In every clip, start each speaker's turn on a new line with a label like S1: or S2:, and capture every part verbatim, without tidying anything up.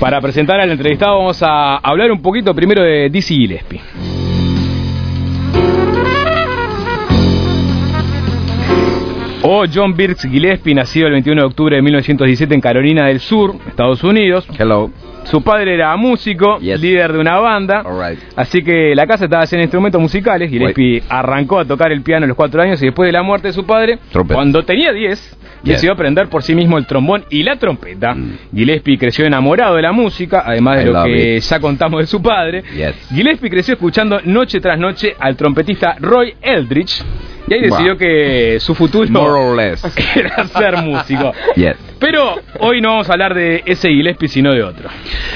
S1: Para presentar al entrevistado vamos a hablar un poquito primero de Dizzy Gillespie. O John Birks Gillespie, nacido el veintiuno de octubre de mil novecientos diecisiete en Carolina del Sur, Estados Unidos.
S2: Hello.
S1: Su padre era músico, yes. líder de una banda, right. Así que la casa estaba haciendo instrumentos musicales. Gillespie right. arrancó a tocar el piano a los cuatro años y después de la muerte de su padre, Trumpet. cuando tenía diez, yes. decidió aprender por sí mismo el trombón y la trompeta. Mm. Gillespie creció enamorado de la música, además de I lo que it. ya contamos de su padre. Yes. Gillespie creció escuchando noche tras noche al trompetista Roy Eldridge. Y ahí decidió wow. que su futuro
S2: More or less.
S1: era ser músico.
S2: Yes.
S1: Pero hoy no vamos a hablar de ese Gillespie, sino de otro.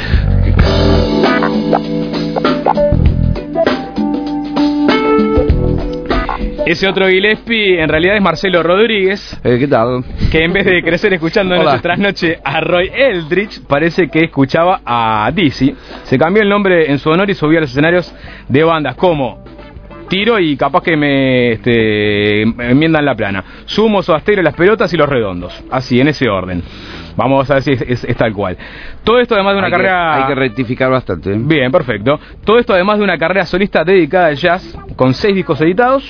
S1: Ese otro Gillespie en realidad es Marcelo Rodríguez.
S2: Eh, ¿Qué tal?
S1: Que en vez de crecer escuchando Hola. noche tras noche a Roy Eldridge, parece que escuchaba a Dizzy. Se cambió el nombre en su honor y subió a los escenarios de bandas como Tiro y capaz que me, este, me enmiendan la plana. Sumo, Soda Stereo, Las Pelotas y Los Redondos. Así, en ese orden. Vamos a ver si es, es, es tal cual. Todo esto además de una hay carrera...
S2: Que, hay que rectificar bastante.
S1: Bien, perfecto. Todo esto además de una carrera solista dedicada al jazz, con seis discos editados.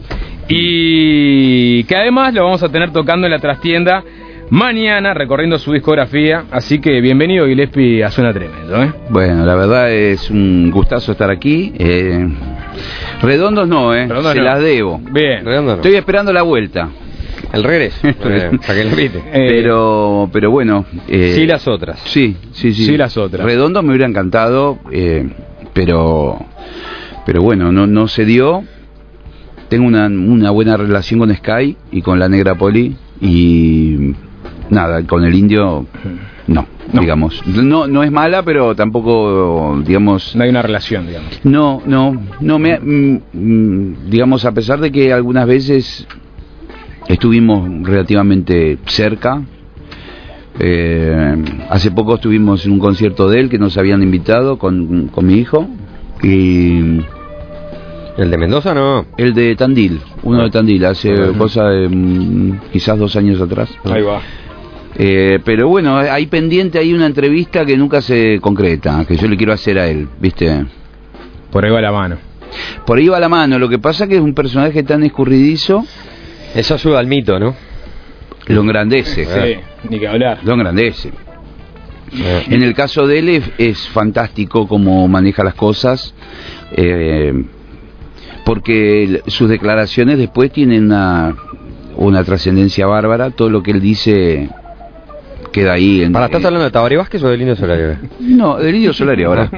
S1: Y que además lo vamos a tener tocando en la trastienda mañana, recorriendo su discografía. Así que bienvenido, Gillespie, a Suena Tremendo, ¿eh?
S2: Bueno, la verdad es un gustazo estar aquí. Eh... Redondos no, eh. Redondos se no. las debo.
S1: Bien.
S2: Redondos no. Estoy esperando la vuelta.
S3: El regreso. eh, para que lo invite.
S2: Pero, pero bueno.
S3: Eh, sí las otras.
S2: Sí, sí, sí.
S1: Sí las otras.
S2: Redondos me hubiera encantado, eh, pero, pero bueno, no, no se dio. Tengo una, una buena relación con Sky y con la Negra Poli y nada, con el Indio no. No. digamos, no no es mala, pero tampoco, digamos,
S1: no hay una relación, digamos.
S2: No, no, no me, mm, digamos, a pesar de que algunas veces estuvimos relativamente cerca. Eh, hace poco estuvimos en un concierto de él que nos habían invitado con, con mi hijo y
S3: el de Mendoza no,
S2: el de Tandil, uno de Tandil, hace uh-huh. cosa de mm, quizás dos años atrás.
S1: Ahí va.
S2: Eh, pero bueno, hay pendiente ahí una entrevista que nunca se concreta, que yo le quiero hacer a él, ¿viste?
S1: Por ahí va la mano.
S2: Por ahí va la mano, lo que pasa es que es un personaje tan escurridizo.
S3: Eso ayuda al mito, ¿no?
S2: Lo engrandece.
S1: Sí, ni que hablar.
S2: Lo engrandece. Eh. En el caso de él es, es fantástico cómo maneja las cosas, eh, porque sus declaraciones después tienen una, una trascendencia bárbara, todo lo que él dice... queda ahí en,
S3: ¿Para estás hablando de Tabaré Vázquez o del Indio Solari?
S2: No, del Indio Solari ahora.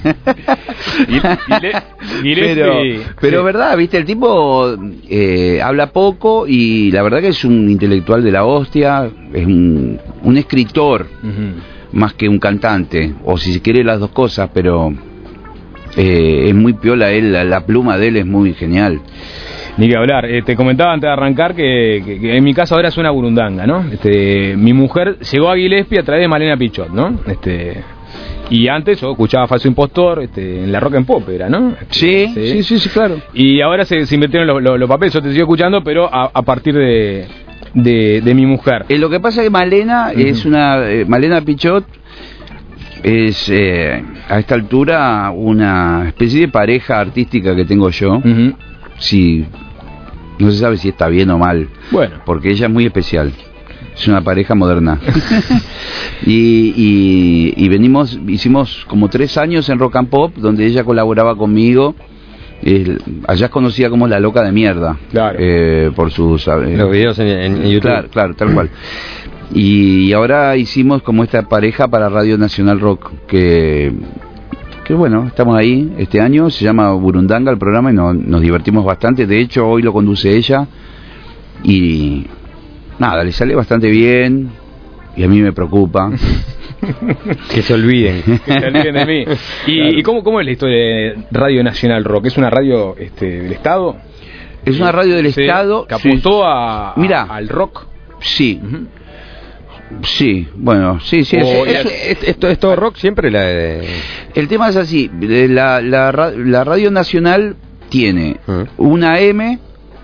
S2: pero, pero verdad, viste, el tipo eh, habla poco y la verdad que es un intelectual de la hostia, es un, un escritor uh-huh. más que un cantante, o si se quiere las dos cosas, pero eh, es muy piola él, la, la pluma de él es muy genial.
S1: Ni que hablar, eh, te comentaba antes de arrancar que, que, que en mi caso ahora suena burundanga, ¿no? Este, mi mujer llegó a Gillespie a través de Malena Pichot, ¿no? Este, y antes yo escuchaba Falso Impostor, este, en la Rock and Pop era, ¿no? Este,
S2: sí, sí, sí, sí, sí, claro.
S1: Y ahora se, se invirtieron los, los, los papeles, yo te sigo escuchando, pero a, a partir de, de, de mi mujer.
S2: Eh, lo que pasa es que Malena uh-huh. es una... Eh, Malena Pichot es eh, a esta altura una especie de pareja artística que tengo yo. Uh-huh. Sí. No se sabe si está bien o mal.
S1: Bueno.
S2: Porque ella es muy especial. Es una pareja moderna. y, y, y venimos, hicimos como tres años en Rock and Pop, donde ella colaboraba conmigo. Eh, allá es conocida como La Loca de Mierda.
S1: Claro.
S2: Eh, por sus... Eh,
S3: Los videos en, en YouTube.
S2: Claro, claro, tal cual. Y, y ahora hicimos como esta pareja para Radio Nacional Rock, que... que bueno, estamos ahí este año, se llama Burundanga el programa y no, nos divertimos bastante. De hecho, hoy lo conduce ella y nada, le sale bastante bien y a mí me preocupa.
S3: Que se olviden.
S1: Que se olviden de mí. ¿Y, claro. ¿y cómo, cómo es la historia de Radio Nacional Rock? ¿Es una radio este, del Estado?
S2: Es una radio del
S1: sí,
S2: Estado.
S1: Que apuntó sí. a, a,
S2: Mira,
S1: al rock.
S2: Sí. Uh-huh. Sí, bueno, sí, sí.
S3: O, es, es, es, es todo rock siempre. La de...
S2: El tema es así, la, la, la Radio Nacional tiene uh-huh. una A M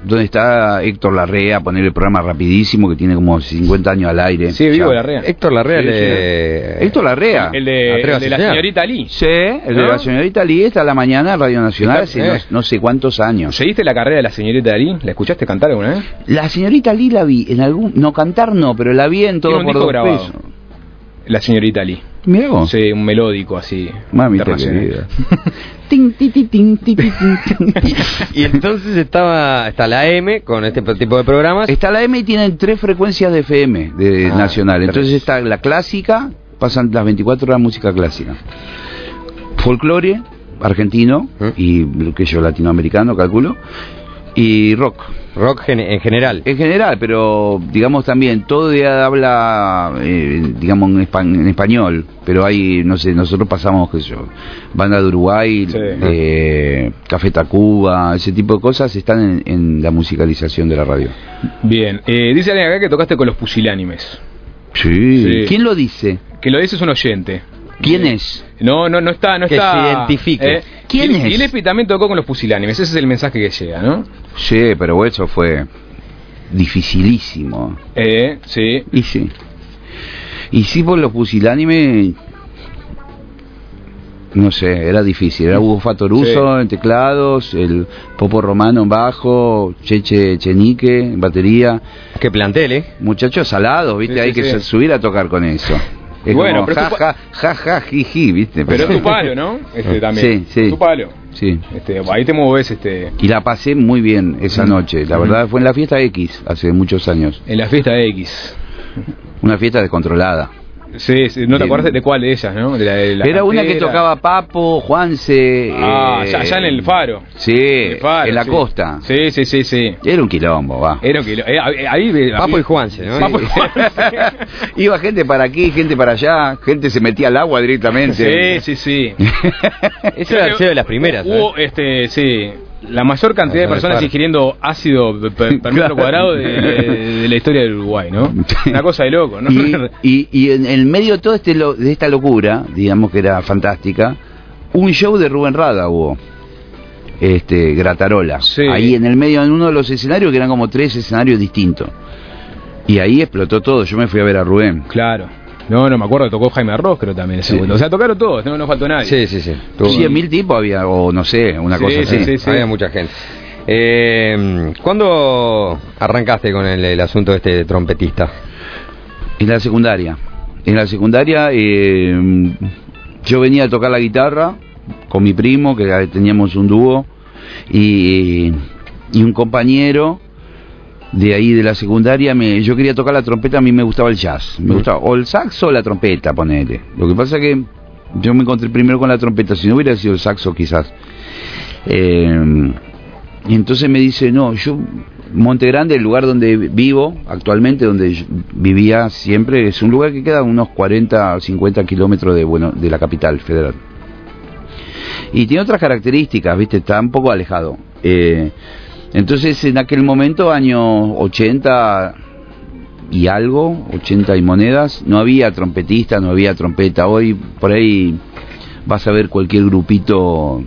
S2: donde está Héctor Larrea, poner el programa rapidísimo, que tiene como cincuenta años al aire.
S1: Sí, vivo Larrea.
S3: Héctor Larrea,
S2: sí,
S3: el de...
S2: Sí. Héctor Larrea.
S1: El de, el de la señorita Lee.
S2: Sí, el ¿no? de la señorita Lee está a la mañana en Radio Nacional hace eh. no, no sé cuántos años.
S1: ¿Seguiste la carrera de la señorita Lee? ¿La escuchaste cantar alguna vez?
S2: La señorita Lee la vi en algún... No, cantar no, pero la vi en Todo por dos pesos.
S1: La señorita Lee.
S2: Mirá vos.
S1: Sí, un melódico así.
S2: Mamita querida.
S3: Y entonces estaba está la M con este tipo de programas.
S2: Está la M y tienen tres frecuencias de F M de ah, nacional. Entonces tres. Está la clásica, pasan las veinticuatro horas música clásica. Folclore argentino ¿Mm? y que yo latinoamericano calculo. Y rock.
S3: Rock gen en general.
S2: En general, pero digamos también, todo día habla, eh, digamos, en, espa en español, pero hay, no sé, nosotros pasamos, qué sé yo, banda de Uruguay, sí. eh, Café Tacuba, ese tipo de cosas están en, en la musicalización de la radio.
S1: Bien, eh, dice alguien acá que tocaste con los Pusilánimes.
S2: Sí. sí. ¿Quién lo dice?
S1: Que lo dice es un oyente.
S2: ¿Quién es?
S1: No, no, no está, no
S3: que
S1: está.
S3: Que se identifique.
S1: Eh,
S2: ¿Quién
S1: y,
S2: es?
S1: Y Lespi también tocó con los Pusilánimes, ese es el mensaje que llega, ¿no?
S2: Sí, pero eso fue dificilísimo.
S1: Eh, sí.
S2: Y sí. Y sí, por los Pusilánimes, no sé, era difícil. Era Hugo Fatoruso sí. en teclados, el Popo Romano en bajo, Cheche Chenique en batería.
S3: Qué plantel, ¿eh?
S2: Muchachos salados, ¿viste? Sí, Hay sí, que sí. subir a tocar con eso. Es bueno, como, pero ja, ja, ja, ja, jiji, ¿viste?
S1: Pero es tu palo, ¿no? Este también.
S2: Sí, sí.
S1: Tu palo.
S2: Sí.
S1: Este, ahí te mueves, este.
S2: Y la pasé muy bien esa noche. La verdad fue en la fiesta X, hace muchos años.
S1: En la fiesta X.
S2: Una fiesta descontrolada.
S1: Sí, sí, no te acuerdas de cuál de ellas, ¿no? De la, de la
S2: Era
S1: cantera.
S2: Una que tocaba Papo, Juanse.
S1: Ah,
S2: eh,
S1: ya, ya en el Faro.
S2: Sí, el Faro, en la
S1: sí.
S2: costa.
S1: Sí, sí, sí, sí.
S2: Era un quilombo, va.
S1: Era un quilombo. Eh, ahí,
S3: Papo y Juanse, ¿no?
S1: Papo y Juanse.
S2: Iba gente para aquí, gente para allá, gente se metía al agua directamente.
S1: Sí, sí, sí.
S3: Eso era de las primeras.
S1: Hubo, ¿eh? este, sí. La mayor cantidad de personas ingiriendo ácido per, per metro cuadrado de, de, de la historia del Uruguay, ¿no? Una cosa de loco, ¿no?
S2: Y, y, y en el medio de todo este lo, de esta locura, digamos que era fantástica, un show de Rubén Rada hubo, este Gratarola,
S1: sí.
S2: ahí en el medio, en uno de los escenarios, que eran como tres escenarios distintos. Y ahí explotó todo, yo me fui a ver a Rubén.
S1: Claro. No, no me acuerdo, tocó Jaime Arroz, creo también ese sí. O sea, tocaron todos, no, no faltó nadie.
S3: Sí, sí, sí.
S2: Cien mil tipos había, o no sé, una
S1: sí,
S2: cosa
S1: sí,
S2: así.
S1: Sí, sí.
S3: Había mucha gente. Eh, ¿Cuándo arrancaste con el, el asunto este de trompetista?
S2: En la secundaria. En la secundaria eh, yo venía a tocar la guitarra con mi primo, que teníamos un dúo, y, y un compañero de ahí de la secundaria, me, yo quería tocar la trompeta, a mí me gustaba el jazz, me gustaba o el saxo o la trompeta, ponele. Lo que pasa es que yo me encontré primero con la trompeta, si no hubiera sido el saxo quizás. Eh, y entonces me dice, no, yo, Monte Grande, el lugar donde vivo actualmente, donde yo vivía siempre, es un lugar que queda a unos cuarenta o cincuenta kilómetros de, bueno, de la capital federal. Y tiene otras características, ¿viste? Está un poco alejado. Eh, Entonces, en aquel momento, años ochenta y algo, ochenta y monedas, no había trompetista, no había trompeta. Hoy, por ahí, vas a ver cualquier grupito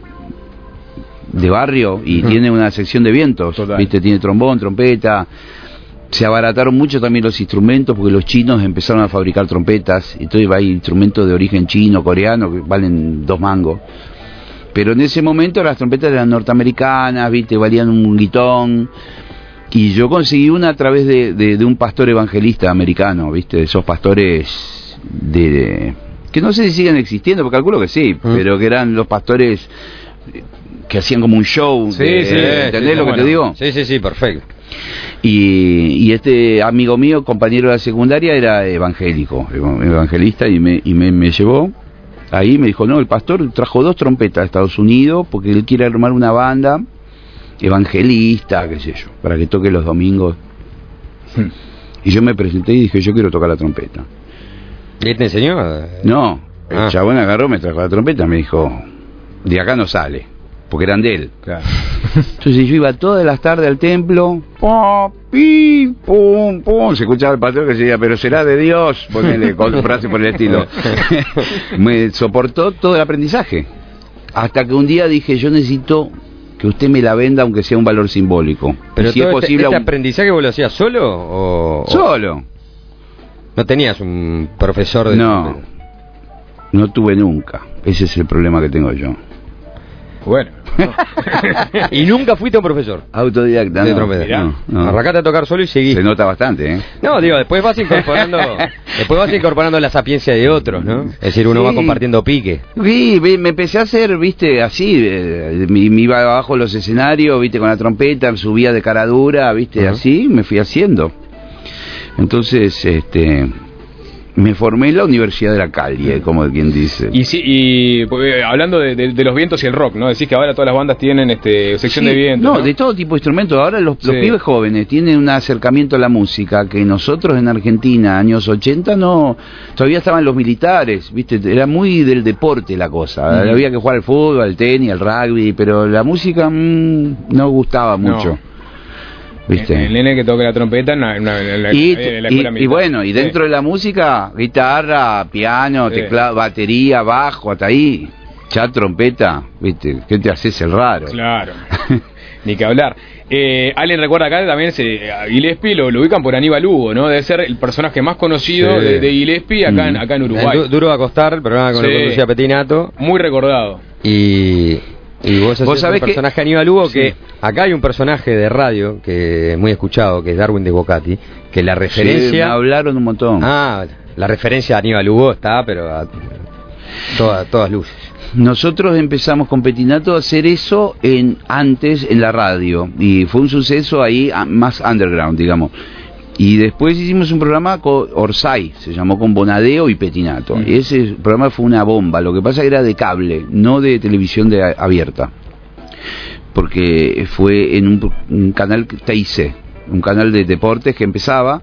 S2: de barrio y uh-huh. tiene una sección de vientos, Total. ¿viste? Tiene trombón, trompeta. Se abarataron mucho también los instrumentos porque los chinos empezaron a fabricar trompetas. Entonces, hay instrumentos de origen chino, coreano, que valen dos mangos. Pero en ese momento las trompetas eran norteamericanas, ¿viste? Valían un guitón. Y yo conseguí una a través de, de, de un pastor evangelista americano, ¿viste? De esos pastores de, de que no sé si siguen existiendo, porque calculo que sí, mm. pero que eran los pastores que hacían como un show.
S1: Sí,
S2: de,
S1: sí.
S2: ¿Entendés
S1: sí,
S2: lo que
S1: bueno.
S2: te digo?
S3: Sí, sí, sí, perfecto.
S2: Y, y este amigo mío, compañero de la secundaria, era evangélico, evangelista, y me, y me, me llevó. Ahí me dijo, no, el pastor trajo dos trompetas de Estados Unidos porque él quiere armar una banda evangelista, qué sé yo, para que toque los domingos. Hmm. Y yo me presenté y dije, yo quiero tocar la trompeta.
S3: ¿Y él te enseñó?
S2: No, el
S3: ah.
S2: chabón agarró, me trajo la trompeta, me dijo, de acá no sale, porque eran de él.
S1: Claro.
S2: Entonces yo iba todas las tardes al templo, pum, pim, pum, pum, se escuchaba el pastor que decía, pero será de Dios, ponele con frase por el estilo. Me soportó todo el aprendizaje, hasta que un día dije, yo necesito que usted me la venda aunque sea un valor simbólico.
S3: Pero
S2: si
S3: todo
S2: es
S3: este,
S2: posible
S3: este
S2: un...
S3: aprendizaje vos lo hacías solo o
S2: solo.
S3: ¿No tenías un profesor de
S2: No, trompeta? No tuve nunca. Ese es el problema que tengo yo.
S1: Bueno. No.
S3: ¿Y nunca fuiste un profesor?
S2: Autodidacta,
S3: de
S2: no,
S3: trompeta.
S2: No, no.
S3: Arrancaste a tocar solo y seguiste.
S2: Se nota bastante, ¿eh?
S3: No, digo, después vas incorporando después vas incorporando la sapiencia de otros, ¿no? Es decir, uno sí. va compartiendo pique.
S2: Sí, me empecé a hacer, viste, así, eh, me, me iba abajo de los escenarios, viste, con la trompeta, subía de cara dura, viste, uh-huh. así, me fui haciendo. Entonces, este... me formé en la Universidad de la Calle, como quien dice.
S1: Y sí, y eh, hablando de, de, de los vientos y el rock, ¿no? Decís que ahora todas las bandas tienen este sección
S2: sí,
S1: de vientos.
S2: No,
S1: ¿no?
S2: de todo tipo de instrumentos. Ahora los, sí. los pibes jóvenes tienen un acercamiento a la música que nosotros en Argentina, años ochenta, no, todavía estaban los militares, ¿viste? Era muy del deporte la cosa. Mm. Había que jugar al fútbol, al tenis, al rugby, pero la música mmm, no gustaba mucho. No. ¿Viste?
S1: El nene que toca la trompeta en la, en la, en la,
S2: y,
S1: en la
S2: y, y bueno, y dentro sí. de la música, guitarra, piano, sí. teclado, batería, bajo, hasta ahí, ya trompeta, ¿viste? ¿Qué te haces el raro?
S1: Claro, ni que hablar. Eh, alguien recuerda acá también se, a Gillespie lo, lo ubican por Aníbal Hugo, ¿no? Debe ser el personaje más conocido sí. de, de Gillespie acá, mm. en, acá en Uruguay.
S3: Du, duro a costar, el programa con sí. lo conducía Petinato.
S1: Muy recordado.
S3: Y... Y vos,
S2: ¿Vos sabés
S3: un personaje
S2: que...
S3: Aníbal Hugo,
S2: sí.
S3: que acá hay un personaje de radio que es muy escuchado, que es Darwin de Bocati, que la referencia...
S2: Sí, me hablaron un montón.
S3: Ah, la referencia a Aníbal Hugo está, pero a todas, todas luces.
S2: Nosotros empezamos con Petinato a hacer eso en antes en la radio, y fue un suceso ahí más underground, digamos. Y después hicimos un programa con Orsay, se llamó Con Bonadeo y Petinato. Mm. Ese programa fue una bomba, lo que pasa que era de cable, no de televisión de abierta. Porque fue en un, un canal T I C, un canal de deportes que empezaba,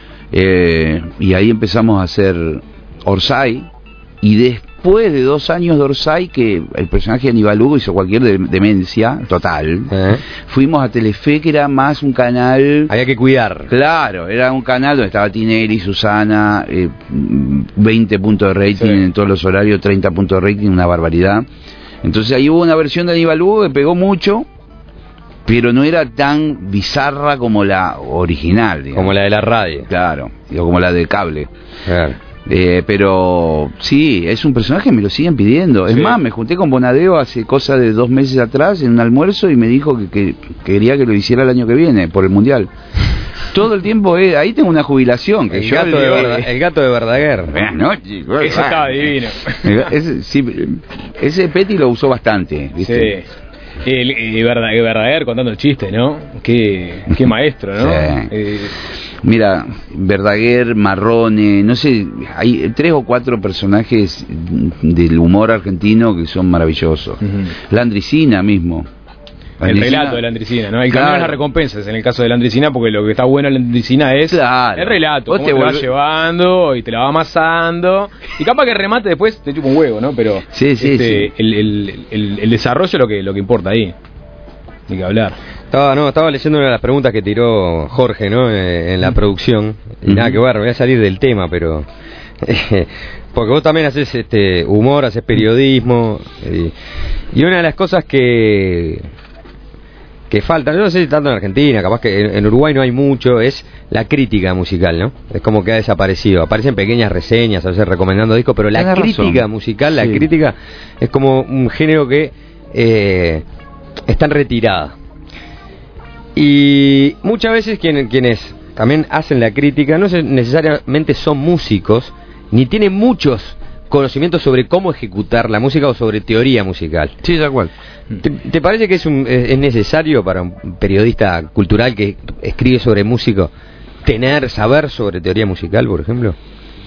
S2: eh, y ahí empezamos a hacer Orsay, y después de dos años de Orsay, que el personaje de Aníbal Hugo hizo cualquier de, demencia total, ¿eh? Fuimos a Telefe, que era más un canal...
S3: Había que cuidar.
S2: Claro, era un canal donde estaba Tinelli, Susana, eh, veinte puntos de rating sí. en todos los horarios, treinta puntos de rating, una barbaridad. Entonces ahí hubo una versión de Aníbal Hugo que pegó mucho, pero no era tan bizarra como la original, digamos.
S3: Como la de la radio.
S2: Claro, o como la de cable.
S3: Claro.
S2: Eh, pero sí, es un personaje que me lo siguen pidiendo. Es sí. más, me junté con Bonadeo hace cosa de dos meses atrás en un almuerzo y me dijo que, que, que quería que lo hiciera el año que viene por el Mundial. Todo el tiempo, eh, ahí tengo una jubilación. Que
S3: el,
S2: yo
S3: gato de Verda, el gato de Verdaguer.
S2: No,
S1: ese estaba divino.
S2: Ese, sí, ese Petty lo usó bastante, ¿viste?
S1: Sí. El, el Verdaguer contando el chiste, ¿no? Qué, qué maestro, ¿no?
S2: Sí.
S1: Eh,
S2: Mira, Verdaguer, Marrone, no sé, hay tres o cuatro personajes del humor argentino que son maravillosos. Uh-huh. Landricina mismo.
S1: Landricina, el relato de Landricina, ¿no? El claro. camino de las recompensas en el caso de Landricina, porque lo que está bueno en Landricina es
S2: claro.
S1: el relato,
S2: vos
S1: cómo
S2: te,
S1: te
S2: volv...
S1: va llevando y te la va amasando. Y capaz que remate después te chupa un huevo, ¿no? Pero
S2: sí, sí,
S1: este,
S2: sí.
S1: El, el, el, el desarrollo es lo que, lo que importa ahí. Ni que hablar.
S3: Estaba, no, estaba leyendo una de las preguntas que tiró Jorge, ¿no? En, en la producción. Y uh-huh. nada que ver, me voy a salir del tema, pero... porque vos también haces este humor, haces periodismo. Y, y una de las cosas que... que falta, no sé si tanto en Argentina, capaz que en, en Uruguay no hay mucho, es la crítica musical, ¿no? Es como que ha desaparecido. Aparecen pequeñas reseñas, a veces recomendando discos, pero la Tienes crítica razón. musical, la sí. crítica es como un género que eh, está en retirada. Y muchas veces quienes, quienes también hacen la crítica no necesariamente son músicos, ni tienen muchos conocimientos sobre cómo ejecutar la música o sobre teoría musical.
S2: Sí, tal cual.
S3: ¿Te, te parece que es, un, es necesario para un periodista cultural que escribe sobre músico tener, saber sobre teoría musical, por ejemplo?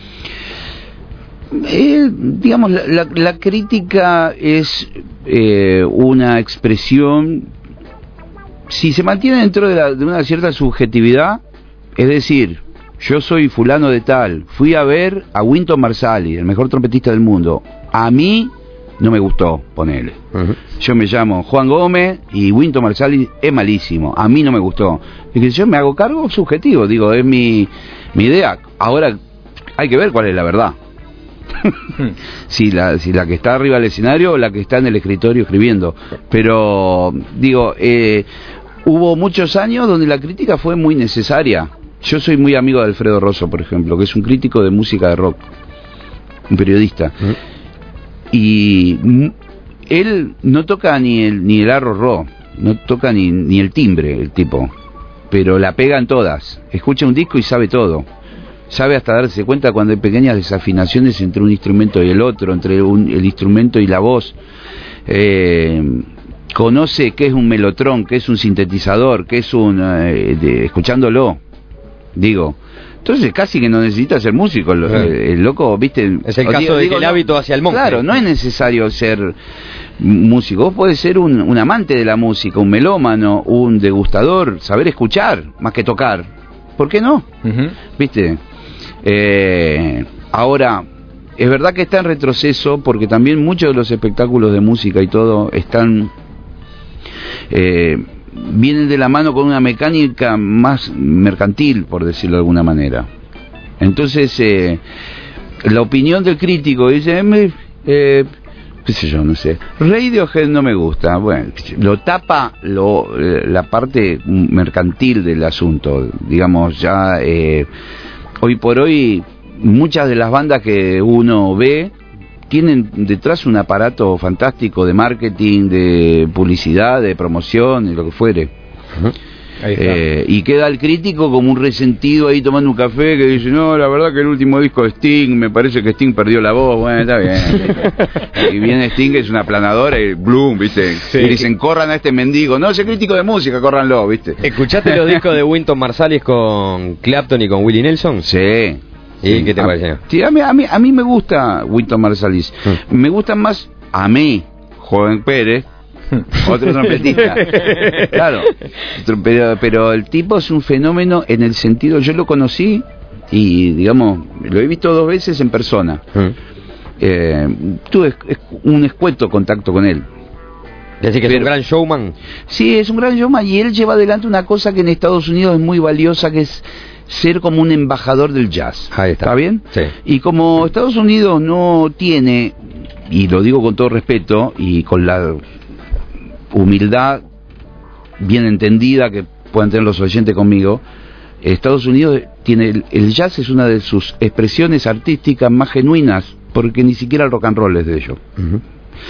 S2: Eh, digamos, la, la, la crítica es eh, una expresión, si se mantiene dentro de, la, de una cierta subjetividad, es decir, yo soy fulano de tal, fui a ver a Wynton Marsalis, el mejor trompetista del mundo, a mí no me gustó, ponele. Uh-huh. Yo me llamo Juan Gómez y Wynton Marsalis es malísimo, a mí no me gustó. Y que yo me hago cargo subjetivo, digo, es mi, mi idea. Ahora hay que ver cuál es la verdad. si, la, si la que está arriba del escenario o la que está en el escritorio escribiendo. Pero, digo, eh, hubo muchos años donde la crítica fue muy necesaria. Yo soy muy amigo de Alfredo Rosso, por ejemplo, que es un crítico de música de rock, un periodista. ¿Mm? Y él no toca ni el, ni el arro ro, no toca ni, ni el timbre, el tipo, pero la pega en todas. Escucha un disco y sabe todo. Sabe hasta darse cuenta cuando hay pequeñas desafinaciones entre un instrumento y el otro, entre un, el instrumento y la voz. Eh, conoce qué es un melotrón, qué es un sintetizador, qué es un... Eh, de, escuchándolo. Digo, entonces casi que no necesita ser músico, el, el, el loco, viste.
S3: Es el caso digo, de digo, que el no, hábito hacia el monje.
S2: Claro, no es necesario ser músico, vos podés ser un, un amante de la música, un melómano, un degustador, saber escuchar más que tocar. ¿Por qué no? Uh-huh. Viste. Eh, ahora, es verdad que está en retroceso porque también muchos de los espectáculos de música y todo están... Eh, vienen de la mano con una mecánica más mercantil, por decirlo de alguna manera. Entonces, eh, la opinión del crítico dice, eh, eh, qué sé yo, no sé, Radiohead no me gusta. Bueno, lo tapa lo, eh, la parte mercantil del asunto. Digamos, ya eh, hoy por hoy, muchas de las bandas que uno ve tienen detrás un aparato fantástico de marketing, de publicidad, de promoción, y lo que fuere. Uh-huh. Ahí está. Eh, y queda el crítico como un resentido ahí tomando un café que dice, no, la verdad que el último disco de Sting, me parece que Sting perdió la voz. Bueno, está bien. Y viene Sting, que es una aplanadora, y Bloom, ¿viste? Sí, y dicen, corran a este mendigo. No, ese crítico de música, córranlo, ¿viste?
S3: ¿Escuchaste los discos de Wynton Marsalis con Clapton y con Willie Nelson?
S2: Sí.
S3: ¿Y sí, qué te parece?
S2: Sí, a mí, a mí, a mí me gusta Wynton Marsalis. Mm. Me gusta más a mí, Joven Pérez, otro trompetista. Claro, pero, pero el tipo es un fenómeno en el sentido, yo lo conocí y, digamos, lo he visto dos veces en persona. Mm. Eh, tuve un escueto contacto con él.
S3: Decir que pero, es un gran showman.
S2: Sí, es un gran showman y él lleva adelante una cosa que en Estados Unidos es muy valiosa, que es ser como un embajador del jazz.
S3: Ahí está.
S2: ¿Está bien?
S3: Sí.
S2: Y como Estados Unidos no tiene, y lo digo con todo respeto y con la humildad bien entendida que puedan tener los oyentes conmigo, Estados Unidos tiene el, el jazz es una de sus expresiones artísticas más genuinas, porque ni siquiera el rock and roll es de ello. Uh-huh.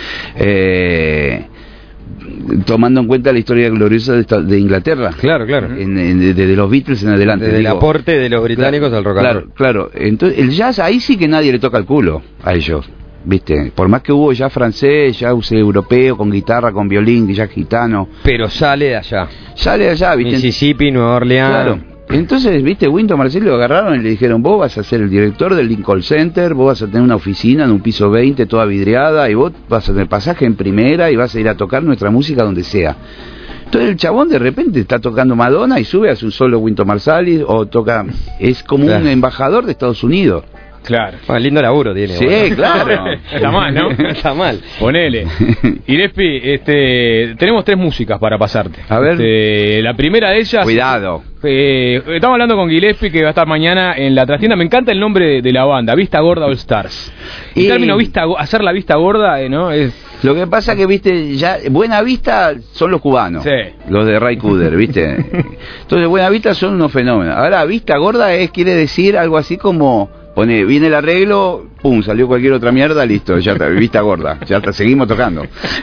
S2: Eh, tomando en cuenta la historia gloriosa de, esta, de Inglaterra,
S3: claro, claro,
S2: en, en, desde los Beatles en adelante,
S3: desde digo, el aporte de los británicos
S2: claro,
S3: al rock and
S2: claro,
S3: roll.
S2: Claro, entonces el jazz ahí sí que nadie le toca el culo a ellos, viste, por más que hubo jazz francés, jazz europeo con guitarra, con violín, jazz gitano,
S3: pero sale de allá,
S2: sale de allá, viste,
S3: Mississippi, Nueva Orleans.
S2: Claro. Entonces, viste, Wynton Marsalis lo agarraron y le dijeron, vos vas a ser el director del Lincoln Center, vos vas a tener una oficina en un piso veinte toda vidriada y vos vas a tener pasaje en primera y vas a ir a tocar nuestra música donde sea. Entonces el chabón de repente está tocando Madonna y sube a su solo Wynton Marsalis o toca, es como claro, un embajador de Estados Unidos.
S3: Claro. Bueno, lindo laburo tiene.
S2: Sí, bueno, claro.
S1: Está mal, ¿no?
S3: Está mal.
S1: Ponele. Irespi, este, tenemos tres músicas para pasarte.
S2: A ver.
S1: Este, la primera de ellas...
S2: Cuidado.
S1: Eh, estamos hablando con Gillespie, que va a estar mañana en la trastienda. Me encanta el nombre de, de la banda, Vista Gorda All Stars. El y... término vista, hacer la vista gorda, eh, ¿no? Es...
S2: Lo que pasa que, viste, ya Buena Vista son los cubanos,
S1: sí,
S2: los de Ray Cooder, viste. Entonces Buena Vista son unos fenómenos. Ahora, Vista Gorda es, quiere decir algo así como... Pone, viene el arreglo, pum, salió cualquier otra mierda, listo, ya está, Vista Gorda, ya está, seguimos tocando.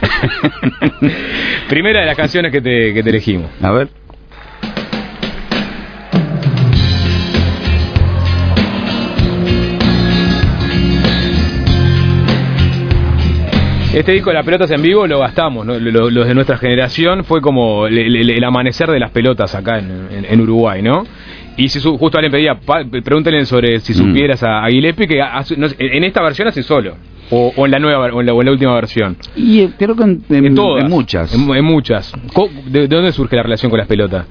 S1: Primera de las canciones que te, que te elegimos.
S2: A ver.
S1: Este disco de las pelotas en vivo lo gastamos, ¿no? Los, los de nuestra generación fue como el, el, el amanecer de las pelotas acá en, en, en Uruguay, ¿no? Y si su, justo alguien pedía, pa, pregúntenle sobre si supieras mm. a, a Gillespie que hace, no, en esta versión hace solo, o, o en la nueva o en la, o en la última versión.
S2: Y eh, creo que en, en,
S1: en todas,
S2: en muchas.
S1: En, en muchas. ¿De, ¿De dónde surge la relación con las pelotas?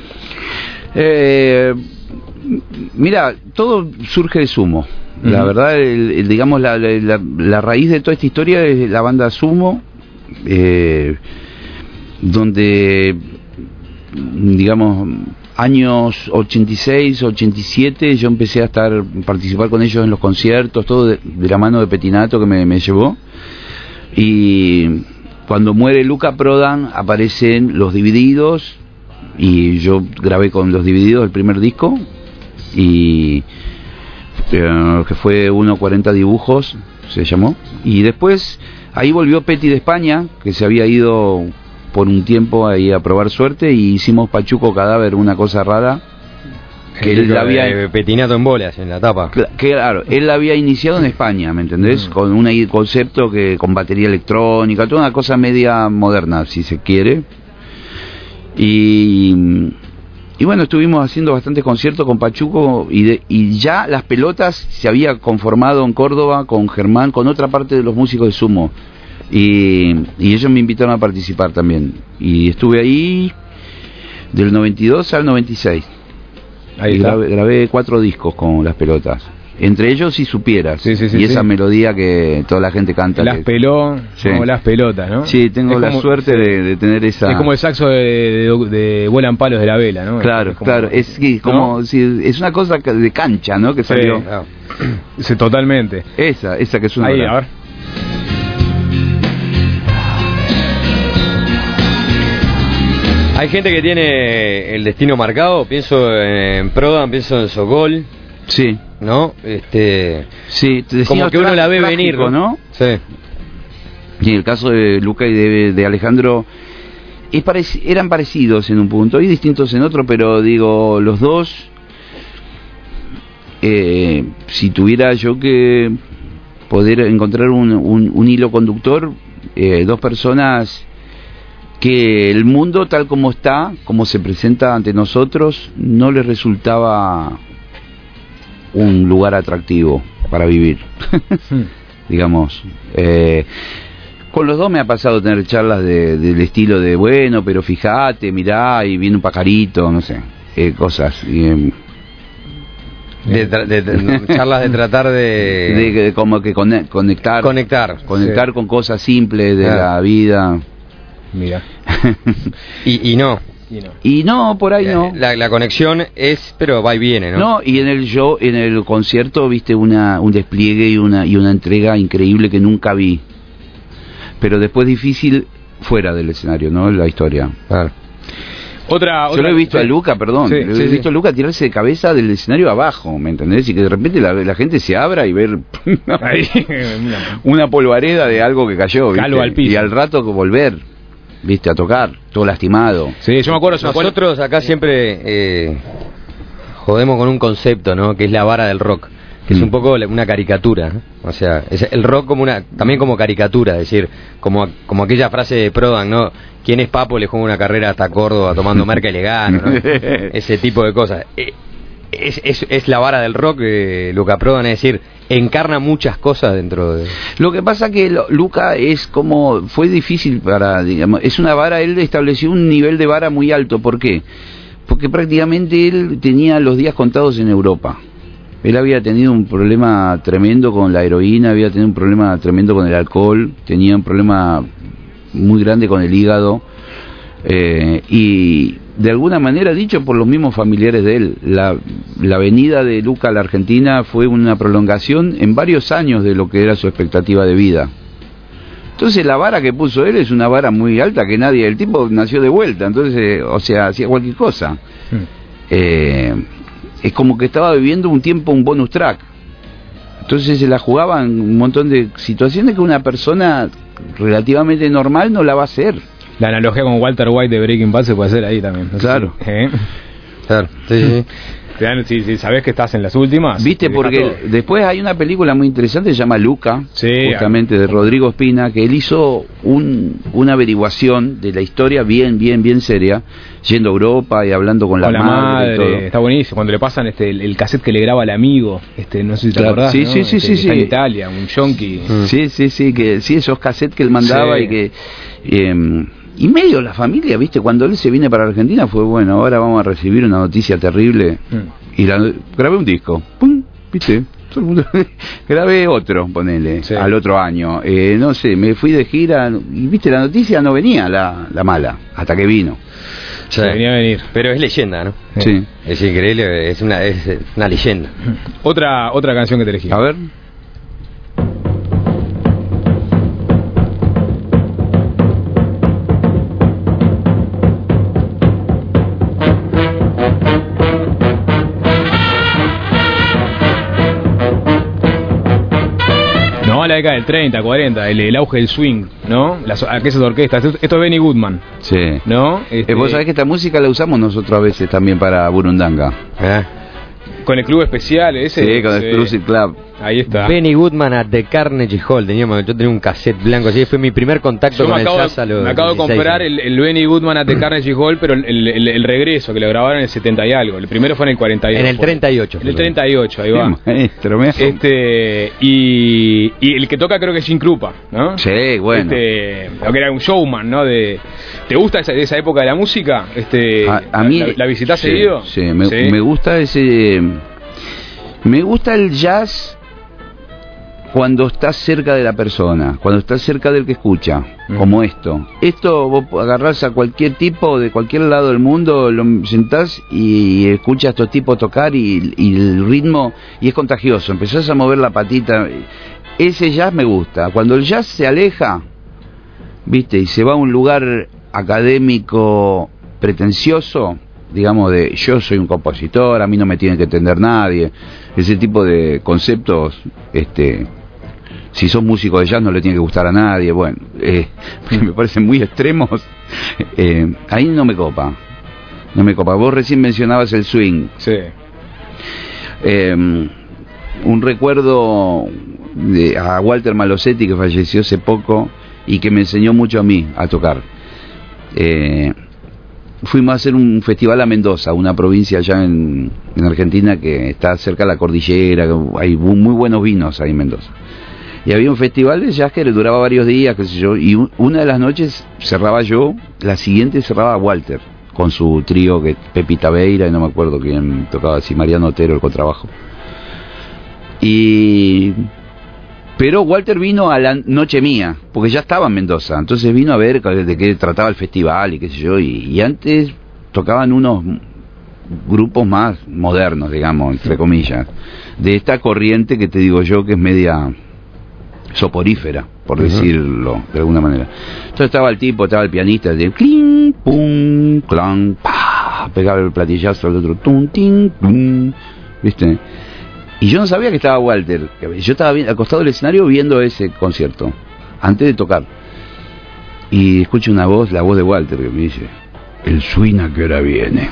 S2: Eh, mira, todo surge de Sumo. La uh-huh. verdad, el, el, digamos, la, la, la raíz de toda esta historia es la banda Sumo, eh, donde, digamos, años ochenta y seis, ochenta y siete, yo empecé a estar participar con ellos en los conciertos, todo de, de la mano de Petinato que me, me llevó. Y cuando muere Luca Prodan aparecen los Divididos, y yo grabé con los Divididos el primer disco, y eh, que fue uno cuarenta dibujos, se llamó. Y después ahí volvió Peti de España, que se había ido por un tiempo ahí a probar suerte, y hicimos Pachuco Cadáver, una cosa rara que él había
S3: eh, Petinato en bolas en la tapa.
S2: Que claro, él la había iniciado en España, ¿me entendés? Mm. Con un concepto que con batería electrónica, toda una cosa media moderna, si se quiere. Y y bueno, estuvimos haciendo bastantes conciertos con Pachuco, y de, y ya Las Pelotas se había conformado en Córdoba con Germán, con otra parte de los músicos de Sumo. Y, y ellos me invitaron a participar también, y estuve ahí del noventa y dos al noventa y seis. Ahí grabé, grabé cuatro discos con Las Pelotas, entre ellos Si Supieras, sí, sí, sí, y esa sí. melodía que toda la gente canta.
S1: Las
S2: que...
S1: peló, sí. Como Las Pelotas, ¿no?
S2: Sí, tengo es la como, suerte de, de tener esa...
S1: Es como el saxo de, de, de Vuelan Palos de la Vela, ¿no?
S2: Claro, es como, claro, es, sí, como, ¿no? Sí, es una cosa de cancha, ¿no? Que salió. Sí,
S1: claro. Sí, totalmente.
S2: Esa, esa que es una...
S1: Ahí, a ver.
S3: Hay gente que tiene el destino marcado, pienso en Prodan, pienso en Sokol.
S2: Sí.
S3: ¿No? Este,
S2: sí,
S3: como que uno la ve trágico, venir, ¿no?
S2: Sí. Y en el caso de Luca y de, de Alejandro, es parec- eran parecidos en un punto y distintos en otro, pero digo, los dos, eh, si tuviera yo que poder encontrar un, un, un hilo conductor, eh, dos personas que el mundo tal como está, como se presenta ante nosotros, no les resultaba un lugar atractivo para vivir. Digamos, eh, con los dos me ha pasado tener charlas de, del estilo de, bueno, pero fíjate, mirá, y viene un pajarito, no sé, eh, cosas. Y, eh,
S3: de, tra- de, de charlas de tratar de...
S2: de, de como que conectar.
S3: Conectar.
S2: Conectar sí. Con cosas simples de ah. la vida.
S1: Mira.
S3: y, y no.
S2: Y no. y no, por ahí no.
S3: La, la conexión es, pero va y viene, ¿no?
S2: No, y en el show, en el concierto, viste una un despliegue y una y una entrega increíble que nunca vi. Pero después difícil fuera del escenario, ¿no? La historia.
S3: Claro.
S1: Otra,
S2: Yo
S1: otra,
S2: lo he visto
S1: sí.
S2: a Luca, perdón,
S1: Sí,
S2: lo
S1: sí,
S2: he visto
S1: sí.
S2: a Luca tirarse de cabeza del escenario abajo, ¿me entendés? Y que de repente la, la gente se abra y ver
S1: Ahí.
S2: una polvareda de algo que cayó, ¿viste?
S1: Calvo al piso.
S2: Y al rato volver, viste, a tocar, todo lastimado.
S1: Sí, yo me acuerdo.
S3: Nosotros acá siempre eh, jodemos con un concepto, ¿no? Que es la vara del rock, que mm. es un poco una caricatura, ¿no? O sea, es el rock como una, también como caricatura, es decir, como como aquella frase de Prodan, ¿no? ¿Quién es Papo? Le juega una carrera hasta Córdoba tomando merca y le gana, ¿no? Ese tipo de cosas. Es, es, es la vara del rock, eh, Luca Prodan, es decir, encarna muchas cosas dentro de...
S2: Lo que pasa que lo, Luca es como... Fue difícil para... digamos, es una vara, él estableció un nivel de vara muy alto. ¿Por qué? Porque prácticamente él tenía los días contados en Europa. Él había tenido un problema tremendo con la heroína, había tenido un problema tremendo con el alcohol, tenía un problema muy grande con el hígado, eh, y de alguna manera, dicho por los mismos familiares de él, la, la venida de Luca a la Argentina fue una prolongación en varios años de lo que era su expectativa de vida. Entonces la vara que puso él es una vara muy alta que nadie, el tipo nació de vuelta, entonces, eh, o sea, hacía cualquier cosa. Hmm. Eh, es como que estaba viviendo un tiempo un bonus track. Entonces se la jugaba en un montón de situaciones que una persona relativamente normal no la va a hacer.
S1: La analogía con Walter White de Breaking Bad se puede hacer ahí también. No
S2: claro.
S1: Sé, ¿eh?
S3: Claro. Sí, sí.
S1: Si, si sabes que estás en las últimas.
S2: Viste, porque después hay una película muy interesante, se llama Luca,
S1: sí,
S2: justamente de Rodrigo Espina, que él hizo un, una averiguación de la historia bien, bien, bien seria, yendo a Europa y hablando con,
S1: con
S2: la,
S1: la
S2: madre,
S1: madre
S2: y todo.
S1: Está buenísimo, cuando le pasan este el, el cassette que le graba al amigo, este no sé si te
S2: claro,
S1: acordás,
S2: sí,
S1: ¿no?
S2: sí, sí,
S1: este,
S2: sí,
S1: está
S2: sí.
S1: en Italia, un yonki.
S2: Mm. Sí, sí, sí, que sí, esos cassettes que él mandaba sí. y que... Eh, y medio la familia, viste, cuando él se viene para Argentina fue bueno, ahora vamos a recibir una noticia terrible. Mm. Y la, grabé un disco, pum, viste, todo el mundo. Grabé otro, ponele, sí. Al otro año. Eh, no sé, me fui de gira y viste, la noticia no venía, la, la mala, hasta que vino.
S3: Sí. Venía a venir. Pero es leyenda, ¿no?
S2: Sí.
S3: Es increíble, es una, es una leyenda.
S1: Otra, otra canción que te elegí.
S2: A ver.
S1: No, la década del treinta, cuarenta, el, el auge del swing, ¿no? Las, aquellas orquestas. Esto, esto es Benny Goodman.
S2: Sí.
S1: ¿No? Este...
S2: Eh, vos sabés que esta música la usamos nosotros a veces también para Burundanga.
S1: ¿Eh? Con el club especial ese.
S2: Sí, con el Exclusive Club.
S1: Ahí está.
S3: Benny Goodman at the Carnegie Hall. Teníamos, yo tenía un cassette blanco, así fue mi primer contacto con el jazz a los
S1: Me acabo dieciséis, de comprar el, el Benny Goodman at the Carnegie Hall, pero el, el, el regreso, que lo grabaron en el setenta y algo. El primero fue en el cuarenta y dos.
S3: En el treinta y ocho.
S1: En el treinta y ocho, ahí va.
S2: Maestro, me
S1: este y, y el que toca creo que es Jim Krupa, ¿no?
S2: Sí, bueno.
S1: Este, lo que era un showman, ¿no? De, ¿te gusta esa, esa época de la música? Este,
S2: a, a mí,
S1: ¿La, la visitás
S2: sí,
S1: seguido?
S2: Sí, me,
S1: sí,
S2: me gusta ese... Me gusta el jazz cuando estás cerca de la persona, cuando estás cerca del que escucha, mm. como esto. Esto vos agarrás a cualquier tipo de cualquier lado del mundo, lo sentás y escuchas a estos tipos tocar y, y el ritmo, y es contagioso, empezás a mover la patita. Ese jazz me gusta. Cuando el jazz se aleja, viste, y se va a un lugar académico pretencioso, digamos, de yo soy un compositor, a mí no me tiene que entender nadie, ese tipo de conceptos, este, si sos músico de jazz no le tiene que gustar a nadie, bueno, eh, me parecen muy extremos, eh, ahí no me copa, no me copa. Vos recién mencionabas el swing.
S1: Sí.
S2: Eh, un recuerdo de, a Walter Malosetti, que falleció hace poco y que me enseñó mucho a mí a tocar. Eh, Fuimos a hacer un festival a Mendoza, una provincia allá en, en Argentina que está cerca de la cordillera, hay muy buenos vinos ahí en Mendoza. Y había un festival de jazz que duraba varios días, qué sé yo, y un, una de las noches cerraba yo, la siguiente cerraba Walter, con su trío, que Pepita Beira, y no me acuerdo quién tocaba así, Mariano Otero, el contrabajo. Y... Pero Walter vino a la noche mía, porque ya estaba en Mendoza, entonces vino a ver de qué trataba el festival y qué sé yo, y, y antes tocaban unos grupos más modernos, digamos, entre comillas, de esta corriente que te digo yo que es media soporífera, por uh-huh. decirlo de alguna manera. Entonces estaba el tipo, estaba el pianista, de cling, pum, clang, pa, pegaba el platillazo al otro, tum, ting, pum, ¿viste? Y yo no sabía que estaba Walter. Yo estaba bien, acostado del escenario viendo ese concierto, antes de tocar. Y escucho una voz, la voz de Walter, que me dice: el swing a que hora viene.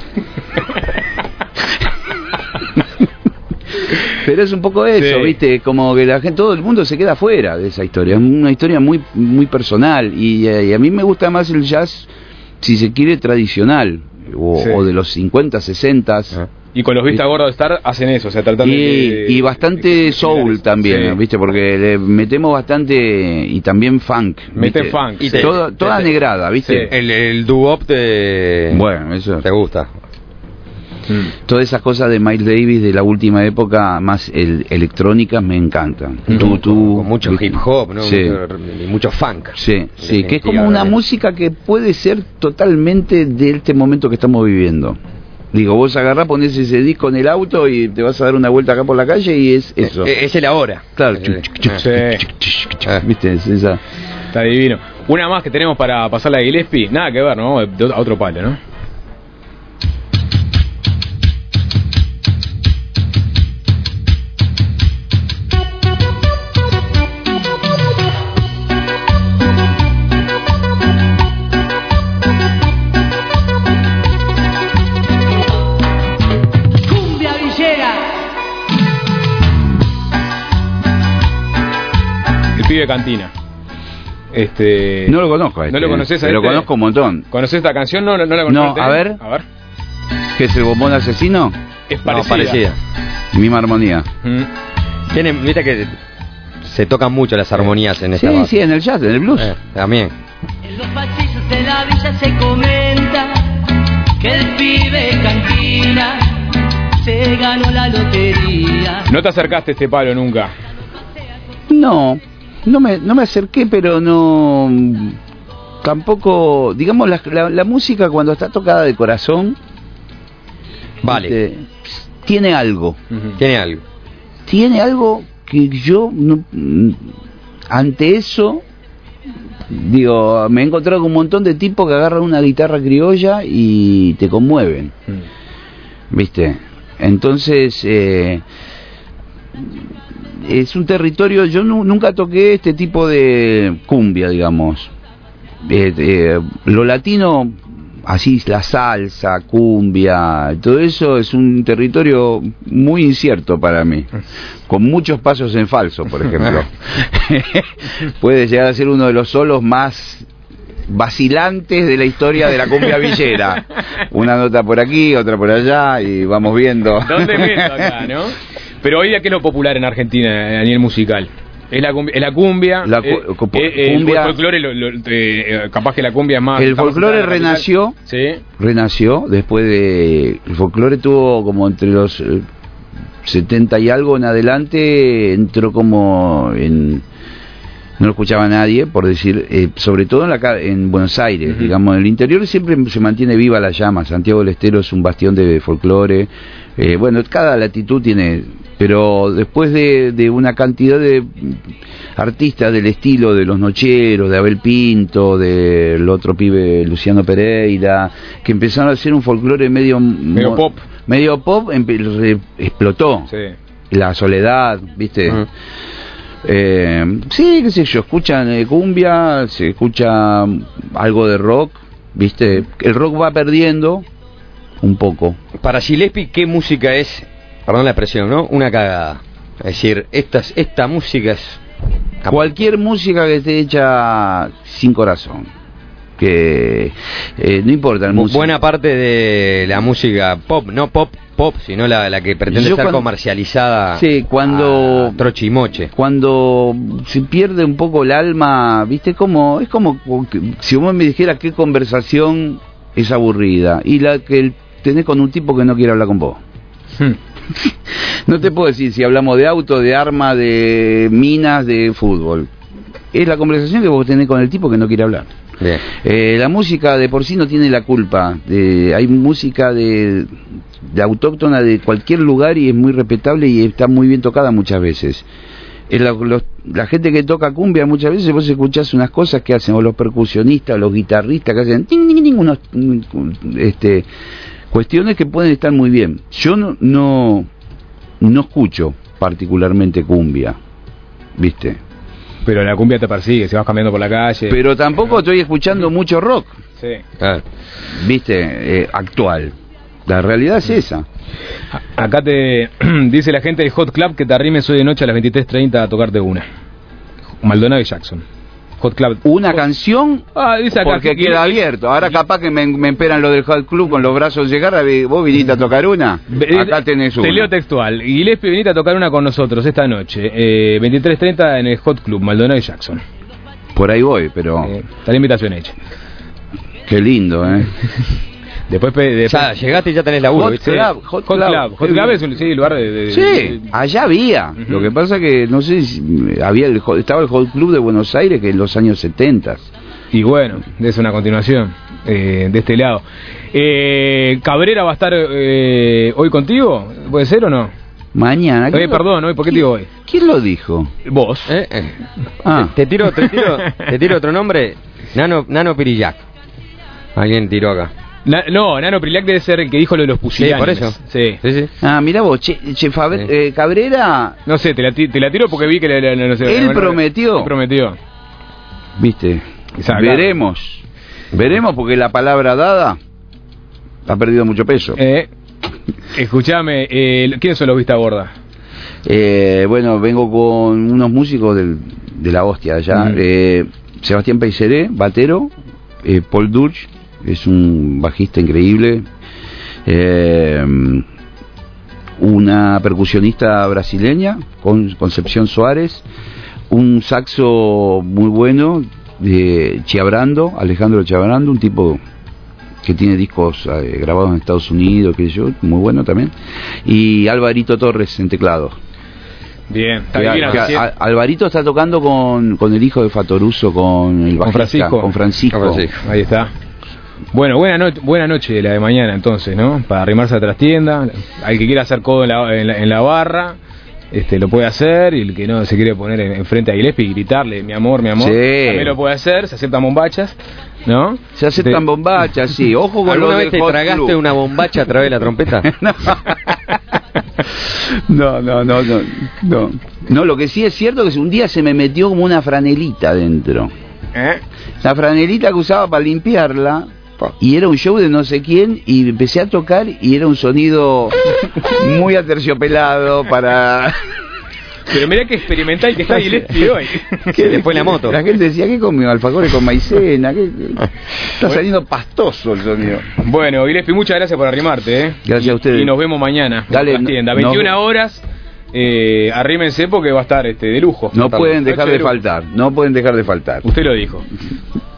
S2: Pero es un poco eso, sí. ¿Viste? Como que la gente, todo el mundo se queda fuera de esa historia. Es una historia muy, muy personal. Y, y a mí me gusta más el jazz, si se quiere, tradicional. O, sí. o de los cincuenta, sesenta. Ah.
S1: Y con los Vista Gorda Star hacen eso, o sea, tratan
S2: y,
S1: de...
S2: Y bastante soul también, sí. ¿Viste? Porque le metemos bastante... Y también funk.
S1: Mete
S2: ¿viste?
S1: funk.
S2: Y te, Todo, toda te, negrada, ¿viste?
S3: Sí. El, el doo-wop te...
S2: Bueno, eso...
S3: Te gusta.
S2: Mm. Todas esas cosas de Miles Davis de la última época, más el, electrónicas, me encantan.
S3: Mm.
S2: Tú, tú,
S3: con mucho hip hop, ¿no?
S2: Sí.
S3: Mucho, mucho funk.
S2: Sí, sí, que es como una música que puede ser totalmente de este momento que estamos viviendo. Digo, vos agarrás, ponés ese disco en el auto y te vas a dar una vuelta acá por la calle y es eso.
S3: Es, es el ahora.
S2: Claro. ¿Viste? Es esa.
S1: Está divino. Una más que tenemos para pasarla a Gillespie. Nada que ver, ¿no? A otro palo, ¿no? De Cantina. Este,
S2: no lo conozco, este,
S1: no lo conoces,
S2: pero
S1: este?
S2: Lo conozco un montón.
S1: ¿Conoces esta canción? No, no, no la conoces.
S2: No, a ver.
S1: A ver.
S2: ¿Qué es el bombón asesino?
S1: Es parecida.
S3: No, parecida.
S2: Misma armonía.
S3: Mm. Tiene, viste que se tocan mucho las armonías en esta
S2: Sí,
S3: base.
S2: sí, en el jazz, en el blues.
S3: Eh, también.
S4: En los pasillos de la villa se comenta que el pibe Cantina se ganó la lotería.
S1: ¿No te acercaste a este palo nunca?
S2: No, no me, no me acerqué, pero no... Tampoco, digamos, la, la, la música cuando está tocada de corazón...
S3: Vale.
S2: Este, tiene algo.
S3: Uh-huh. Tiene algo.
S2: Tiene algo que yo, no, ante eso... Digo, me he encontrado con un montón de tipos que agarran una guitarra criolla y te conmueven. Mm. ¿Viste? Entonces, eh, es un territorio... Yo nu- nunca toqué este tipo de cumbia, digamos. Eh, eh, lo latino, así, la salsa, cumbia, todo eso es un territorio muy incierto para mí, con muchos pasos en falso, por ejemplo. Puede llegar a ser uno de los solos más vacilantes de la historia de la cumbia villera. Una nota por aquí, otra por allá, y vamos viendo.
S1: ¿Dónde meto acá, no? Pero hoy, ¿qué es lo popular en Argentina a nivel musical? Es la cumbia, es la cumbia,
S2: la
S1: eh,
S2: cu-
S1: eh,
S2: cumbia
S1: el folclore, lo, lo, eh, capaz que la cumbia es más...
S2: El folclore renació,
S1: ¿sí? renació
S2: después de... El folclore tuvo como entre los eh, setenta y algo en adelante, entró como en... No lo escuchaba nadie, por decir, eh, sobre todo en, la, en Buenos Aires, uh-huh. digamos, en el interior siempre se mantiene viva la llama. Santiago del Estero es un bastión de folclore. Eh, bueno, cada latitud tiene... Pero después de, de una cantidad de artistas del estilo de Los Nocheros, de Abel Pinto, del otro pibe Luciano Pereira, que empezaron a hacer un folclore medio...
S1: Medio mo- pop.
S2: Medio pop, empe- re- explotó.
S1: Sí.
S2: La Soledad, ¿viste? Uh-huh. Eh, sí, qué sé yo, escuchan eh, cumbia, se escucha algo de rock, ¿viste? El rock va perdiendo un poco.
S3: Para Gillespie, ¿qué música es? Perdón la expresión, ¿no? Una cagada. Es decir, esta, esta música es...
S2: Cualquier música que esté hecha sin corazón. Que eh, no importa el música.
S3: Buena parte de la música pop, no pop pop, sino la, la que pretende
S2: Yo
S3: estar
S2: cuando,
S3: comercializada.
S2: Sí, cuando...
S3: troche y moche.
S2: Cuando se pierde un poco el alma, ¿viste? Como, es como si vos me dijeras qué conversación es aburrida. Y la que tenés con un tipo que no quiere hablar con vos. Hmm. No te puedo decir si hablamos de auto, de arma, de minas, de fútbol. Es la conversación que vos tenés con el tipo que no quiere hablar. Eh, la música de por sí no tiene la culpa. De, hay música de, de autóctona de cualquier lugar y es muy respetable y está muy bien tocada muchas veces. Es la, los, la gente que toca cumbia muchas veces vos escuchás unas cosas que hacen o los percusionistas, o los guitarristas que hacen ting, ting, ting, unos, este, cuestiones que pueden estar muy bien. Yo no, no, no escucho particularmente cumbia, ¿viste?
S1: Pero la cumbia te persigue, si vas caminando por la calle.
S2: Pero tampoco estoy escuchando mucho rock.
S1: Sí.
S2: Ah. ¿Viste? Eh, actual. La realidad es esa.
S1: Acá te dice la gente del Hot Club que te arrimes hoy de noche a las veintitrés treinta a tocarte una. Maldonado y Jackson. Hot Club.
S2: Una Hot... canción
S1: ah, dice acá,
S2: porque
S1: que...
S2: queda abierto. Ahora capaz que me, me esperan lo del Hot Club con los brazos de garra. Vos viniste a tocar una. Acá tenés una.
S1: Te leo textual. Gillespie, viniste a tocar una con nosotros esta noche. Eh, veintitrés treinta en el Hot Club, Maldonado y Jackson.
S2: Por ahí voy, pero...
S1: Eh, está la invitación hecha.
S2: Qué lindo, ¿eh?
S1: Después, después...
S3: Ya, llegaste y ya tenés laburo,
S2: Hot
S3: ¿viste?
S2: Club, Hot,
S1: Hot
S2: Club.
S1: Club. Hot Club es un sí, lugar de, de...
S2: Sí,
S1: de...
S2: allá había. Uh-huh. Lo que pasa que, no sé, si había el, estaba el Hot Club de Buenos Aires que en los años setenta.
S1: Y bueno, es una continuación eh, de este lado. Eh, ¿Cabrera va a estar eh, hoy contigo? ¿Puede ser o no?
S2: Mañana.
S1: Oye, perdón, hoy, ¿por qué te digo hoy?
S2: ¿Quién lo dijo?
S1: Vos.
S3: ¿Eh? Eh. Ah. Te, te, tiro, te, tiro, te tiro otro nombre. Nano, Nano Pirillac. Alguien tiró acá.
S1: Na, no, Nano Pirillac debe ser el que dijo lo de los pusilánimes.
S3: Sí, por eso.
S1: Sí.
S3: Sí, sí.
S2: Ah, mira vos, che, che Faber, sí. eh, Cabrera...
S1: No sé, te la, te la tiro porque vi que... La, la, no sé,
S2: él no, prometió.
S1: Él prometió.
S2: Viste, veremos. Veremos porque la palabra dada ha perdido mucho peso.
S1: Eh, escúchame, eh, ¿quiénes son los Vista Gorda?
S2: Eh, bueno, vengo con unos músicos del, de la hostia allá. Mm. Eh, Sebastián Peiseré, batero. Eh, Paul Dutch, es un bajista increíble. Eh, una percusionista brasileña, con Concepción Suárez. Un saxo muy bueno de Chiabrando, Alejandro Chiabrando, un tipo que tiene discos eh, grabados en Estados Unidos, que yo, muy bueno también. Y Alvarito Torres en teclado.
S1: Bien, está
S2: que,
S1: bien.
S2: Que, a, Alvarito está tocando con, con el hijo de Fatoruso, con el bajista,
S1: con Francisco.
S2: Con Francisco.
S1: Con Francisco. Ahí está. Bueno, buena, no, buena noche la de mañana entonces, ¿no? Para arrimarse a trastienda. Al que quiera hacer codo en la, en la, en la barra, este lo puede hacer. Y el que no se quiere poner enfrente a Gillespie y gritarle, mi amor, mi amor,
S2: sí.
S1: también lo puede hacer. Se aceptan bombachas, ¿no?
S2: Se aceptan de... bombachas, sí. Ojo con
S3: ¿Alguna
S2: lo
S3: vez te tragaste Club? Una bombacha a través de la trompeta?
S2: No, no, no, no, no. No, lo que sí es cierto es que un día se me metió como una franelita dentro. ¿Eh? La franelita que usaba para limpiarla. Y era un show de no sé quién y empecé a tocar y era un sonido muy aterciopelado para...
S1: Pero mira que experimental que está Gillespie hoy.
S3: Que le fue la moto.
S2: La gente decía, ¿qué comió? Alfajores con maicena. ¿Qué? Está saliendo pastoso el sonido.
S1: Bueno, Gillespie, muchas gracias por arrimarte. ¿eh?
S2: Gracias
S1: y,
S2: a ustedes.
S1: Y nos vemos mañana.
S2: Dale,
S1: en la tienda. veintiuna horas. Eh, arrímense porque va a estar este de lujo.
S2: No pueden dejar de, de faltar. No pueden dejar de faltar.
S1: Usted lo dijo.